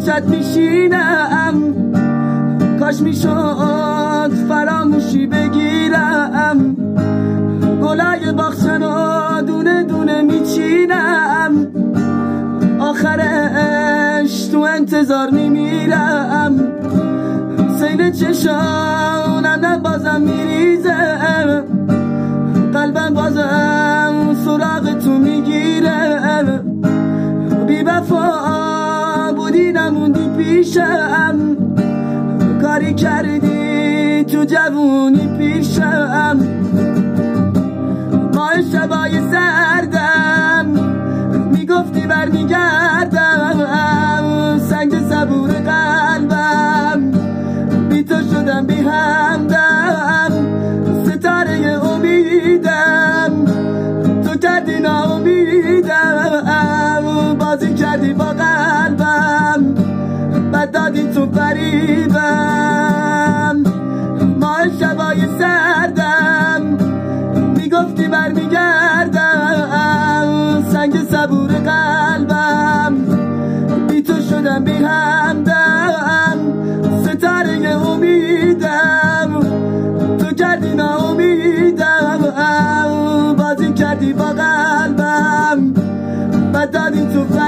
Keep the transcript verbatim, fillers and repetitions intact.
کوچت میشینم، کاش میشد فراموشی بگیرم، گلای باغچه رو دونه دونه میچینم، آخرش تو انتظار میمیرم، سیل چشانم نه بازم میریزه، قلبم بازم سراغ تو میگیره، بی وفا بودی نموندی پیشم، کاری کردی تو جوونی پیشم، ماه شبای سردم میگفتی برمیگردم، سنگ صبور قلبم بی تو شدم بی همدم، ستاره امیدم تو کردی ناامیدم، بازی کردی با قلبم بد دادی تو فریبم، ماه شبای سردم میگفتی برمیگردم، سنگ صبور قلبم بی تو شدم بی همدم، ستاره امیدم تو کردی ناامیدم، بازی کردی با قلبم بد دادی تو